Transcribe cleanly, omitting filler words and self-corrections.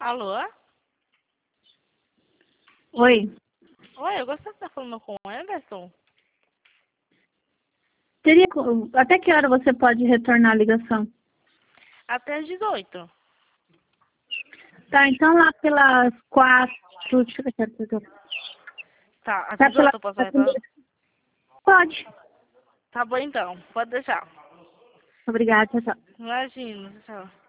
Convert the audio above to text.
Alô? Oi. Oi, eu gostaria de estar falando com o Anderson. Até que hora você pode retornar a ligação? Até às 18. Tá, então lá pelas 4. Deixa eu ver aqui. Tá, às Tá 18 pela... eu posso retornar? Pode. Tá bom então, pode deixar. Obrigada, tchau, tchau. Imagina, tchau.